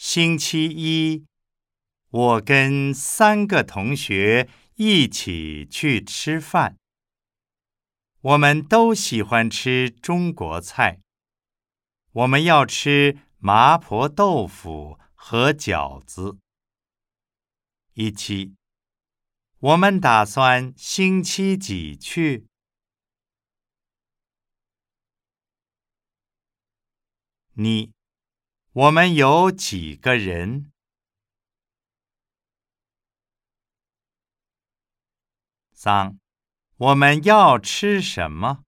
星期一，我跟3个同学一起去吃饭。我们都喜欢吃中国菜。我们要吃麻婆豆腐和饺子。17，我们打算星期几去？你，我们有几个人？3，我们要吃什么？